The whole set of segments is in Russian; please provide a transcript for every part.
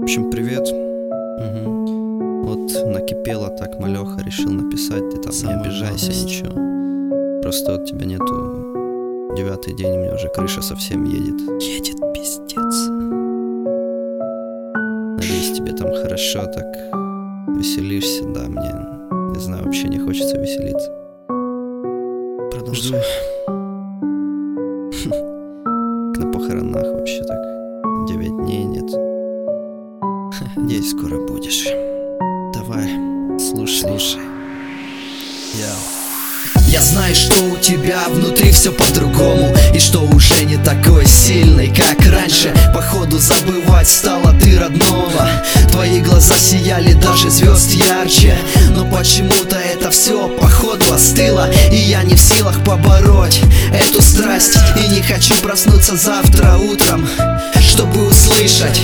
общем, привет. Вот накипело так, малёха, решил написать. Ты там не обижайся, ничего. Просто вот тебя нету 9-й день, у меня уже крыша совсем едет. Едет пиздец. Надеюсь, тебе там хорошо, так веселишься. Да, мне, не знаю, вообще не хочется веселиться. Продолжай. На похоронах вообще так 9 дней нет. Надеюсь, скоро будешь. Давай, слушай. Я знаю, что у тебя внутри все по-другому, и что уже не такой сильный, как раньше. Походу забывать стала ты родного. Твои глаза сияли даже звезд ярче. Но почему-то это все походу остыло, и я не в силах побороть эту страсть. И не хочу проснуться завтра утром, чтобы услышать: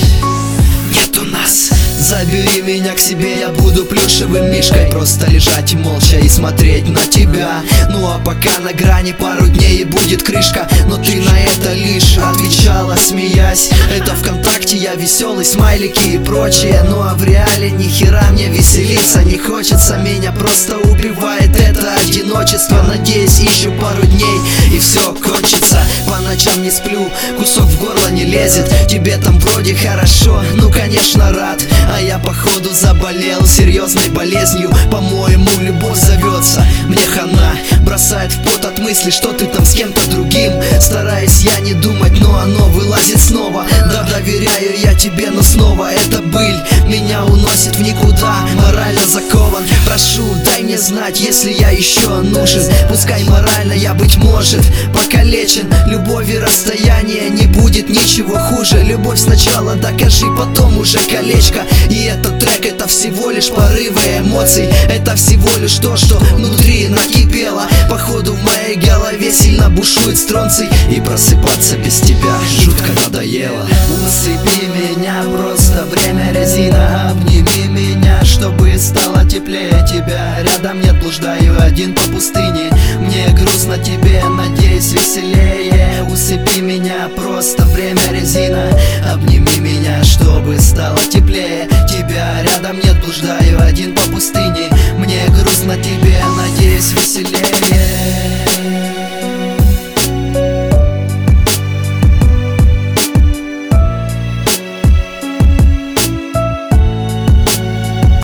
нет у нас. Забери меня к себе, я буду плюшевым мишкой. Просто лежать молча и смотреть на тебя. Ну а пока на грани пару дней и будет крышка. Но ты на это лишь отвечала, смеясь. Это ВКонтакте я веселый, смайлики и прочее. Ну а в реале ни хера мне веселиться не хочется. Меня просто убивает это одиночество. Надеюсь, еще пару дней и все кончится. По ночам не сплю, кусок в горло не лезет. Тебе там вроде хорошо, ну конечно рад. А я походу заболел серьезной болезнью. По-моему, любовь зовется, мне хана. Бросает в пот от мысли, что ты там с кем-то другим. Стараюсь я не думать, но оно вылазит снова. Да, доверяю я тебе, но снова эта быль меня уносит в никуда. Морально закован, прошу, дай мне знать, если я еще нужен. Пускай морально я, быть может, покалечен. Любовь и расстояние, не будет ничего хуже. Любовь сначала докажи, потом уже колечко. И этот трек — это всего лишь порывы эмоций. Это всего лишь то, что внутри накипело. Походу в моей голове сильно бушует стронций, и просыпаться без тебя жутко надоело. Усыпи меня, просто время резина. Обними меня, чтобы стало теплее тебя. Рядом нет, блуждаю один по пустыне. Мне грустно, тебе, надеюсь, веселее. Усыпи меня, просто время резина. Обними меня, чтобы стало теплее тебя. Рядом нет, блуждаю один по пустыне. Мне грустно, тебе, надеюсь, веселее.